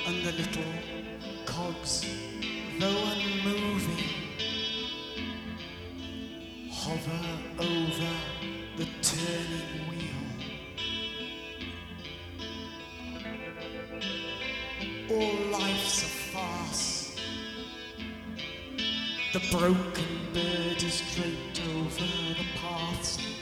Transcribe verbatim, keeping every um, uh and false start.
and the little cogs, though unmoving, hover over the turning wheel. All life's a farce. The broken bird is draped over the paths